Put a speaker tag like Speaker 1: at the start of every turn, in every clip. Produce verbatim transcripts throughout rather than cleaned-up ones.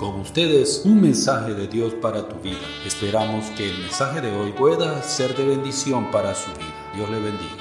Speaker 1: Con ustedes, un mensaje de Dios para tu vida. Esperamos que el mensaje de hoy pueda ser de bendición para su vida. Dios le bendiga.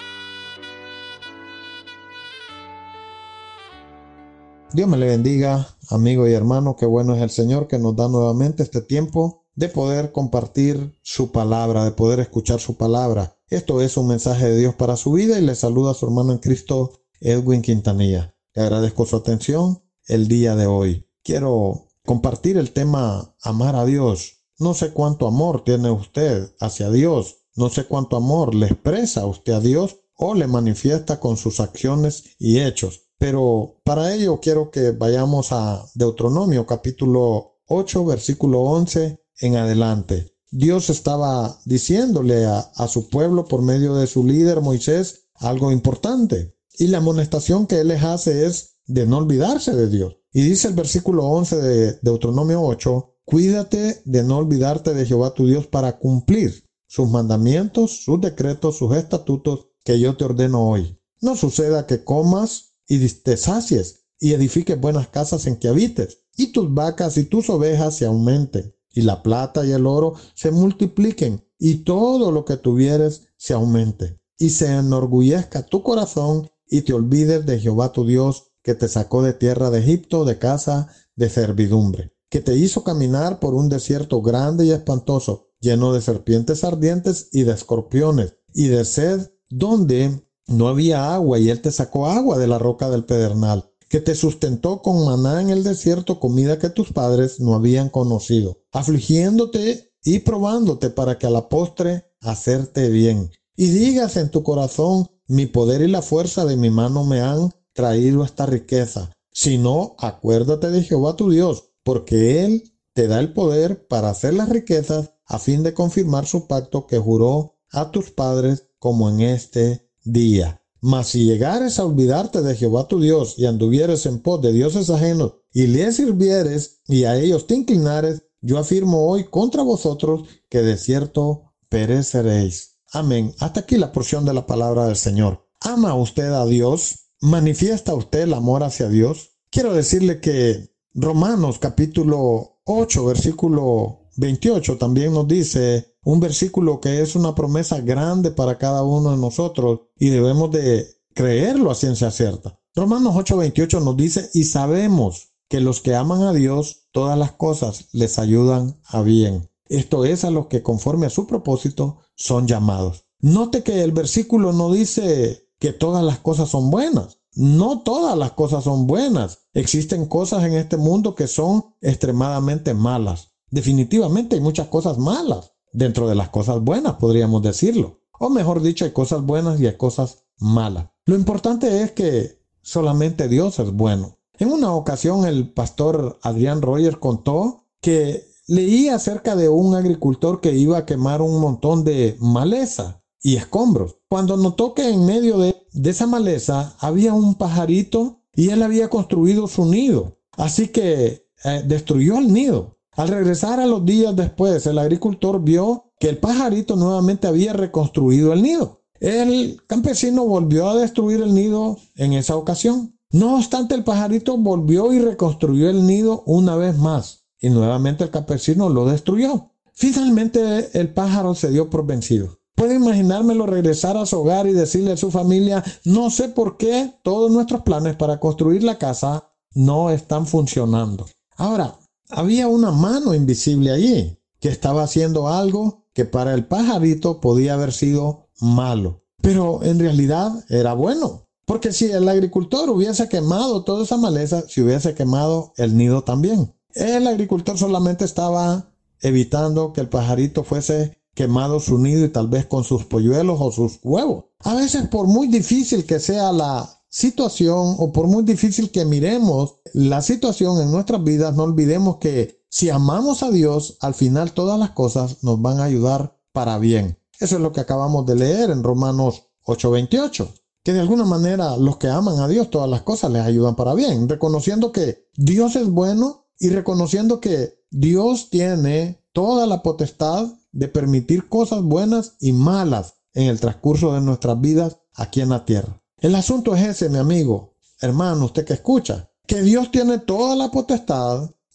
Speaker 2: Dios me le bendiga, amigo y hermano. Qué bueno es el Señor que nos da nuevamente este tiempo de poder compartir su palabra, de poder escuchar su palabra. Esto es un mensaje de Dios para su vida y le saluda a su hermano en Cristo, Edwin Quintanilla. Le agradezco su atención el día de hoy. Quiero compartir el tema amar a Dios. No sé cuánto amor tiene usted hacia Dios. No sé cuánto amor le expresa usted a Dios o le manifiesta con sus acciones y hechos. Pero para ello quiero que vayamos a Deuteronomio capítulo ocho, versículo once en adelante. Dios estaba diciéndole a, a su pueblo por medio de su líder Moisés algo importante. Y la amonestación que él les hace es de no olvidarse de Dios. Y dice el versículo once de Deuteronomio ocho, cuídate de no olvidarte de Jehová tu Dios para cumplir sus mandamientos, sus decretos, sus estatutos que yo te ordeno hoy. No suceda que comas y te sacies y edifiques buenas casas en que habites, y tus vacas y tus ovejas se aumenten, y la plata y el oro se multipliquen, y todo lo que tuvieres se aumente, y se enorgullezca tu corazón, y te olvides de Jehová tu Dios, que te sacó de tierra de Egipto, de casa de servidumbre, que te hizo caminar por un desierto grande y espantoso, lleno de serpientes ardientes y de escorpiones, y de sed, donde no había agua, y él te sacó agua de la roca del pedernal, que te sustentó con maná en el desierto, comida que tus padres no habían conocido, afligiéndote y probándote para que a la postre hacerte bien. Y digas en tu corazón, mi poder y la fuerza de mi mano me han traído esta riqueza. Si no, acuérdate de Jehová tu Dios, porque Él te da el poder para hacer las riquezas a fin de confirmar su pacto que juró a tus padres como en este día. Mas si llegares a olvidarte de Jehová tu Dios y anduvieres en pos de dioses ajenos y les sirvieres y a ellos te inclinares, yo afirmo hoy contra vosotros que de cierto pereceréis. Amén. Hasta aquí la porción de la palabra del Señor. ¿Ama usted a Dios? ¿Manifiesta usted el amor hacia Dios? Quiero decirle que Romanos capítulo ocho, versículo veintiocho también nos dice un versículo que es una promesa grande para cada uno de nosotros y debemos de creerlo a ciencia cierta. Romanos ocho, veintiocho nos dice, y sabemos que los que aman a Dios, todas las cosas les ayudan a bien. Esto es a los que conforme a su propósito son llamados. Note que el versículo no dice que todas las cosas son buenas. No todas las cosas son buenas. Existen cosas en este mundo que son extremadamente malas. Definitivamente hay muchas cosas malas. Dentro de las cosas buenas podríamos decirlo. O mejor dicho, hay cosas buenas y hay cosas malas. Lo importante es que solamente Dios es bueno. En una ocasión el pastor Adrián Rogers contó que leía acerca de un agricultor que iba a quemar un montón de maleza y escombros, cuando notó que en medio de, de esa maleza había un pajarito y él había construido su nido. Así que eh, destruyó el nido. Al regresar a los días después, el agricultor vio que el pajarito nuevamente había reconstruido el nido. El campesino volvió a destruir el nido en esa ocasión. No obstante, el pajarito volvió y reconstruyó el nido una vez más, y nuevamente el campesino lo destruyó. Finalmente, el pájaro se dio por vencido. Puede imaginármelo regresar a su hogar y decirle a su familia, no sé por qué todos nuestros planes para construir la casa no están funcionando. Ahora, había una mano invisible allí que estaba haciendo algo que para el pajarito podía haber sido malo, pero en realidad era bueno, porque si el agricultor hubiese quemado toda esa maleza, se hubiese quemado el nido también. El agricultor solamente estaba evitando que el pajarito fuese quemado su nido y tal vez con sus polluelos o sus huevos. A veces, por muy difícil que sea la situación o por muy difícil que miremos la situación en nuestras vidas, no olvidemos que si amamos a Dios, al final todas las cosas nos van a ayudar para bien. Eso es lo que acabamos de leer en Romanos ocho veintiocho, que de alguna manera los que aman a Dios, todas las cosas les ayudan para bien, reconociendo que Dios es bueno y reconociendo que Dios tiene toda la potestad de permitir cosas buenas y malas en el transcurso de nuestras vidas aquí en la tierra. El asunto es ese, mi amigo, hermano, usted que escucha, que Dios tiene toda la potestad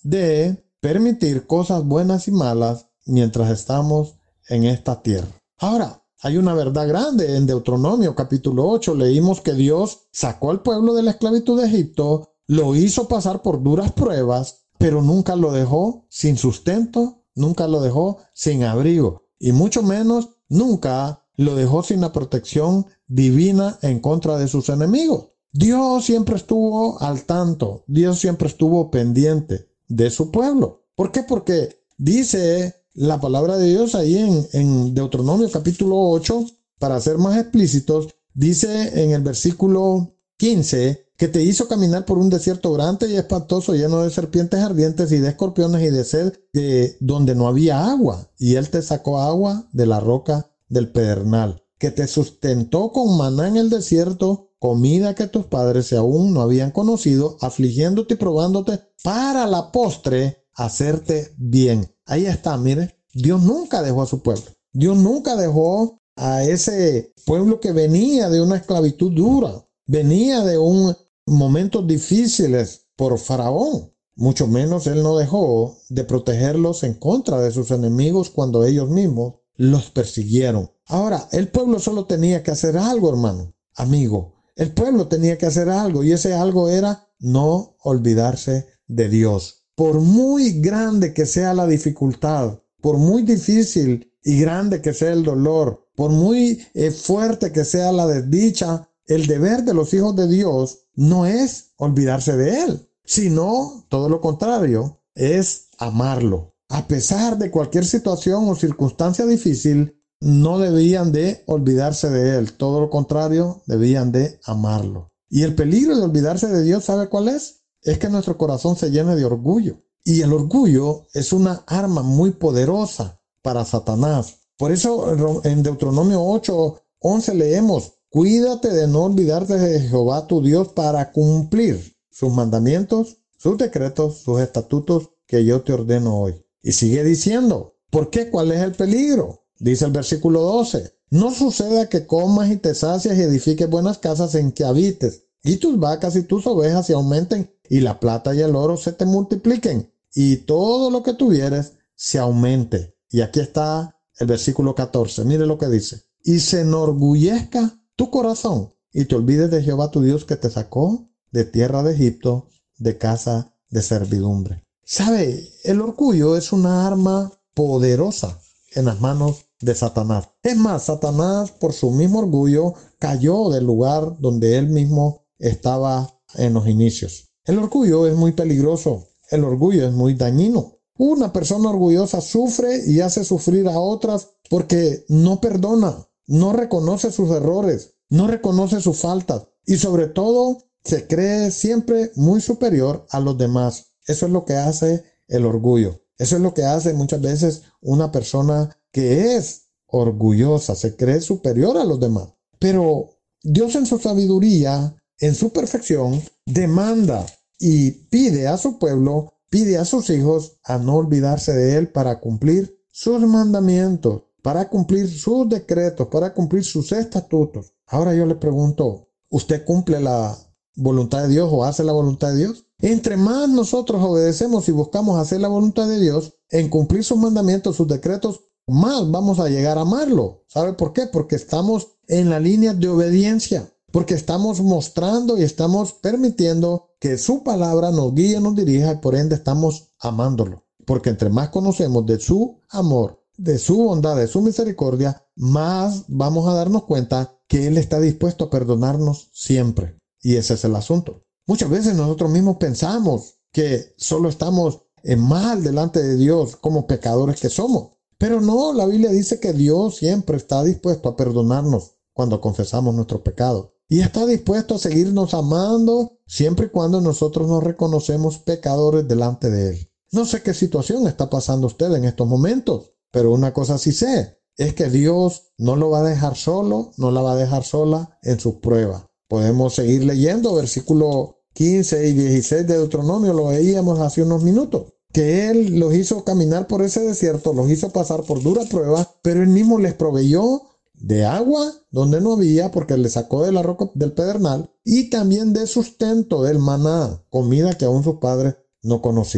Speaker 2: de permitir cosas buenas y malas mientras estamos en esta tierra. Ahora, hay una verdad grande. En Deuteronomio capítulo ocho leímos que Dios sacó al pueblo de la esclavitud de Egipto, lo hizo pasar por duras pruebas, pero nunca lo dejó sin sustento, nunca lo dejó sin abrigo, y mucho menos nunca lo dejó sin la protección divina en contra de sus enemigos. Dios siempre estuvo al tanto, Dios siempre estuvo pendiente de su pueblo. ¿Por qué? Porque dice la palabra de Dios ahí en, en Deuteronomio capítulo ocho, para ser más explícitos, dice en el versículo quince, que te hizo caminar por un desierto grande y espantoso, lleno de serpientes ardientes y de escorpiones y de sed, eh, donde no había agua, y él te sacó agua de la roca del pedernal, que te sustentó con maná en el desierto, comida que tus padres aún no habían conocido, afligiéndote y probándote para la postre hacerte bien. Ahí está, mire, Dios nunca dejó a su pueblo. Dios nunca dejó a ese pueblo que venía de una esclavitud dura, venía de un momentos difíciles por Faraón. Mucho menos él no dejó de protegerlos en contra de sus enemigos cuando ellos mismos los persiguieron. Ahora, el pueblo solo tenía que hacer algo, hermano, amigo. El pueblo tenía que hacer algo, y ese algo era no olvidarse de Dios. Por muy grande que sea la dificultad, por muy difícil y grande que sea el dolor, por muy eh, fuerte que sea la desdicha, el deber de los hijos de Dios no es olvidarse de Él, sino todo lo contrario, es amarlo. A pesar de cualquier situación o circunstancia difícil, no debían de olvidarse de Él. Todo lo contrario, debían de amarlo. Y el peligro de olvidarse de Dios, ¿sabe cuál es? Es que nuestro corazón se llene de orgullo. Y el orgullo es una arma muy poderosa para Satanás. Por eso en Deuteronomio ocho once leemos: cuídate de no olvidarte de Jehová tu Dios para cumplir sus mandamientos, sus decretos, sus estatutos que yo te ordeno hoy. Y sigue diciendo, ¿por qué? ¿Cuál es el peligro? Dice el versículo doce, no suceda que comas y te sacies y edifiques buenas casas en que habites, y tus vacas y tus ovejas se aumenten, y la plata y el oro se te multipliquen, y todo lo que tuvieres se aumente. Y aquí está el versículo catorce, mire lo que dice, y se enorgullezca tu corazón, y te olvides de Jehová tu Dios que te sacó de tierra de Egipto, de casa de servidumbre. ¿Sabe? El orgullo es una arma poderosa en las manos de Satanás. Es más, Satanás por su mismo orgullo cayó del lugar donde él mismo estaba en los inicios. El orgullo es muy peligroso. El orgullo es muy dañino. Una persona orgullosa sufre y hace sufrir a otras porque no perdona, no reconoce sus errores, no reconoce sus faltas y sobre todo se cree siempre muy superior a los demás. Eso es lo que hace el orgullo. Eso es lo que hace muchas veces una persona que es orgullosa, se cree superior a los demás. Pero Dios en su sabiduría, en su perfección, demanda y pide a su pueblo, pide a sus hijos a no olvidarse de Él para cumplir sus mandamientos, para cumplir sus decretos, para cumplir sus estatutos. Ahora yo le pregunto, ¿usted cumple la voluntad de Dios o hace la voluntad de Dios? Entre más nosotros obedecemos y buscamos hacer la voluntad de Dios, en cumplir sus mandamientos, sus decretos, más vamos a llegar a amarlo. ¿Sabe por qué? Porque estamos en la línea de obediencia, porque estamos mostrando y estamos permitiendo que su palabra nos guíe, nos dirija y por ende estamos amándolo. Porque entre más conocemos de su amor, de su bondad, de su misericordia, más vamos a darnos cuenta que Él está dispuesto a perdonarnos siempre. Y ese es el asunto. Muchas veces nosotros mismos pensamos que solo estamos en mal delante de Dios como pecadores que somos. Pero no, la Biblia dice que Dios siempre está dispuesto a perdonarnos cuando confesamos nuestros pecados. Y está dispuesto a seguirnos amando siempre y cuando nosotros nos reconocemos pecadores delante de Él. No sé qué situación está pasando usted en estos momentos, pero una cosa sí sé, es que Dios no lo va a dejar solo, no la va a dejar sola en sus pruebas. Podemos seguir leyendo versículo quince y dieciséis de Deuteronomio, lo veíamos hace unos minutos, que Él los hizo caminar por ese desierto, los hizo pasar por dura prueba, pero Él mismo les proveyó de agua donde no había, porque les sacó de la roca del pedernal, y también de sustento del maná, comida que aún sus padres no conocían.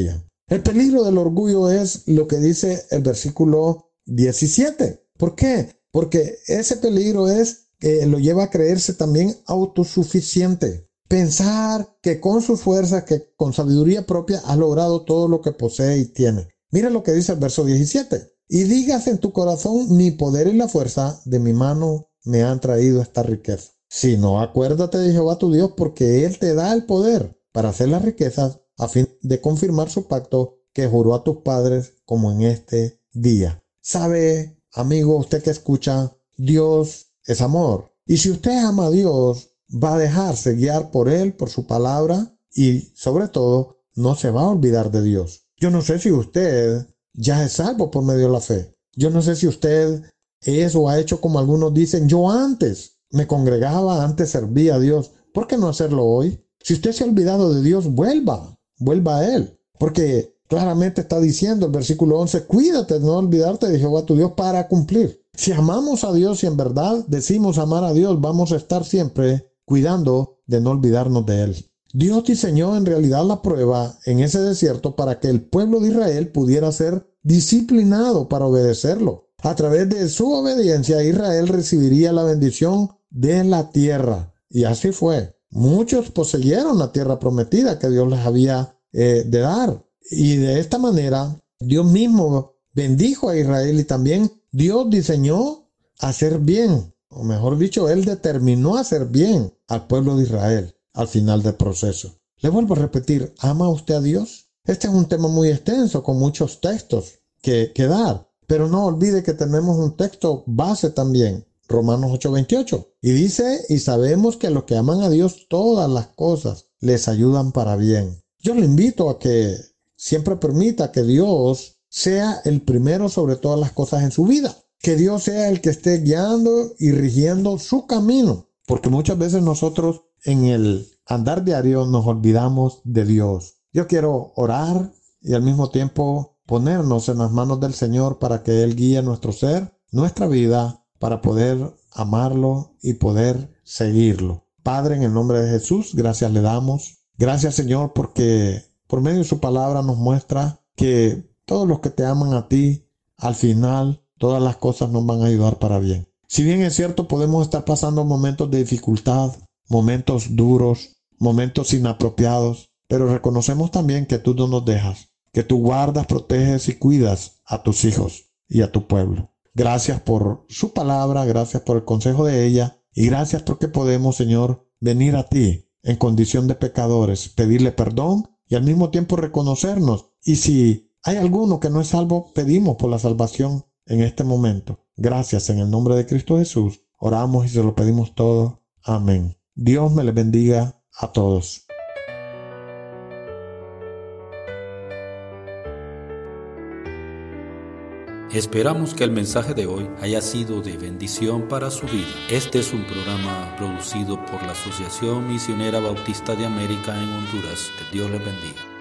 Speaker 2: El peligro del orgullo es lo que dice el versículo diecisiete. ¿Por qué? Porque ese peligro es que lo lleva a creerse también autosuficiente. Pensar que con sus fuerzas, que con sabiduría propia ha logrado todo lo que posee y tiene. Mira lo que dice el verso diecisiete. Y digas en tu corazón, mi poder y la fuerza de mi mano me han traído esta riqueza. Sino acuérdate de Jehová tu Dios, porque Él te da el poder para hacer las riquezas a fin de confirmar su pacto que juró a tus padres como en este día. ¿Sabe, amigo, usted que escucha? Dios es amor. Y si usted ama a Dios, va a dejarse guiar por Él, por su palabra, y sobre todo, no se va a olvidar de Dios. Yo no sé si usted ya es salvo por medio de la fe. Yo no sé si usted es o ha hecho como algunos dicen, yo antes me congregaba, antes servía a Dios. ¿Por qué no hacerlo hoy? Si usted se ha olvidado de Dios, vuelva, vuelva a Él. Porque claramente está diciendo el versículo once, cuídate de no olvidarte de Jehová tu Dios para cumplir. Si amamos a Dios y en verdad decimos amar a Dios, vamos a estar siempre cuidando de no olvidarnos de Él. Dios diseñó en realidad la prueba en ese desierto para que el pueblo de Israel pudiera ser disciplinado para obedecerlo. A través de su obediencia, Israel recibiría la bendición de la tierra. Y así fue. Muchos poseyeron la tierra prometida que Dios les había eh, de dar. Y de esta manera, Dios mismo bendijo a Israel y también Dios diseñó hacer bien. O mejor dicho, Él determinó hacer bien al pueblo de Israel al final del proceso. Le vuelvo a repetir, ¿ama usted a Dios? Este es un tema muy extenso con muchos textos que, que dar. Pero no olvide que tenemos un texto base también, Romanos ocho veintiocho. Y dice, y sabemos que a los que aman a Dios todas las cosas les ayudan para bien. Yo le invito a que siempre permita que Dios sea el primero sobre todas las cosas en su vida. Que Dios sea el que esté guiando y rigiendo su camino. Porque muchas veces nosotros en el andar diario nos olvidamos de Dios. Yo quiero orar y al mismo tiempo ponernos en las manos del Señor para que Él guíe nuestro ser, nuestra vida, para poder amarlo y poder seguirlo. Padre, en el nombre de Jesús, gracias le damos. Gracias, Señor, porque por medio de su palabra nos muestra que todos los que te aman a ti, al final, todas las cosas nos van a ayudar para bien. Si bien es cierto, podemos estar pasando momentos de dificultad, momentos duros, momentos inapropiados, pero reconocemos también que tú no nos dejas, que tú guardas, proteges y cuidas a tus hijos y a tu pueblo. Gracias por su palabra, gracias por el consejo de ella y gracias porque podemos, Señor, venir a ti en condición de pecadores, pedirle perdón y al mismo tiempo reconocernos. Y si hay alguno que no es salvo, pedimos por la salvación en este momento. Gracias, en el nombre de Cristo Jesús, oramos y se lo pedimos todo. Amén. Dios me les bendiga a todos.
Speaker 1: Esperamos que el mensaje de hoy haya sido de bendición para su vida. Este es un programa producido por la Asociación Misionera Bautista de América en Honduras. Que Dios les bendiga.